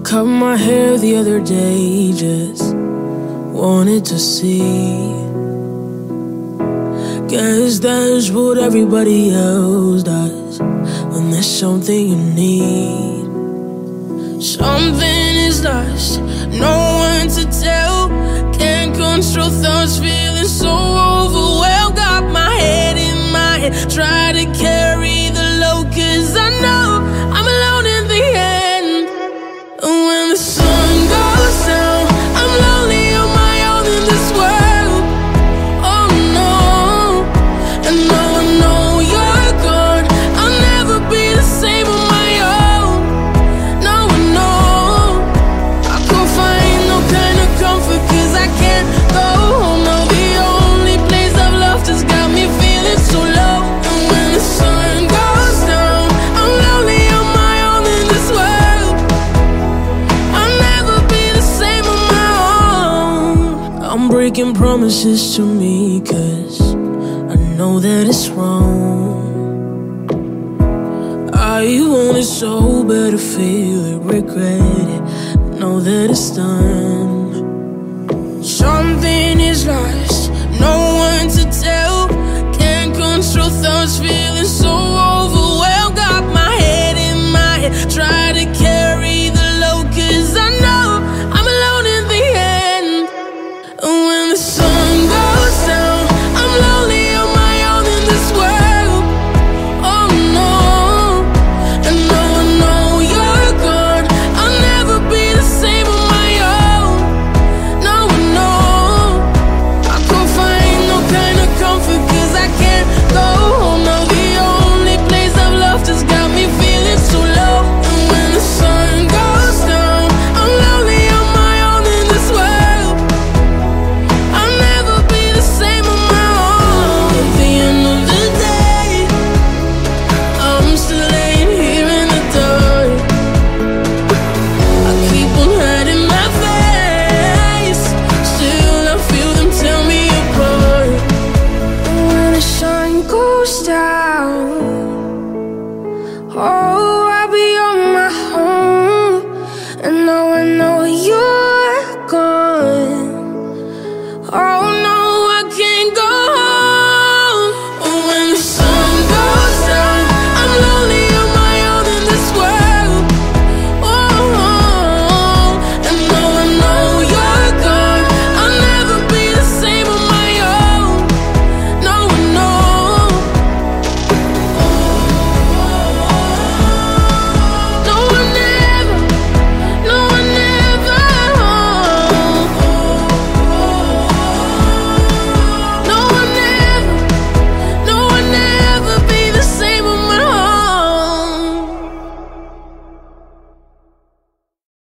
cut my hair the other day, just wanted to see. Guess that's what everybody else does when there's something you need. Something is lost, no one to tell. Can't control thoughts, feeling so overwhelmed. Got my head in my head, try to carry the load, 'cause I know I'm alone in the end. When the sun goes down, I'm lonely on my own in this world. Oh no, and now I know you're gone. I'll never be the same on my own. No, I know I can't find no kind of comfort, 'cause I can't go home. Now the only place I've loved has got me feeling so low. And when the sun goes down, I'm lonely on my own in this world. I'll never be the same on my own. I'm breaking promises to me, 'cause I know that it's wrong. I want it so bad to feel it, regret it, know that it's done. Something is lost, no one to tell. Can't control thoughts, feeling so overwhelmed. Got my head in my head, try to carry the load, 'cause I know I'm alone in the end. And when the sun goes down, I'm lonely on my own in this world. Oh no, and now I know you're gone. I'll never be the same on my own. No, I know I can't find no kind of comfort, 'cause I can't go home. Now the only place I've loved has got me feeling so low. And when the sun goes down, I'm lonely on my own in this world. I'll never be the same on my own. At the end of the day, I'm still laying here in the dark. I keep on hiding my face, still I feel them tear me apart. When the sun goes down, oh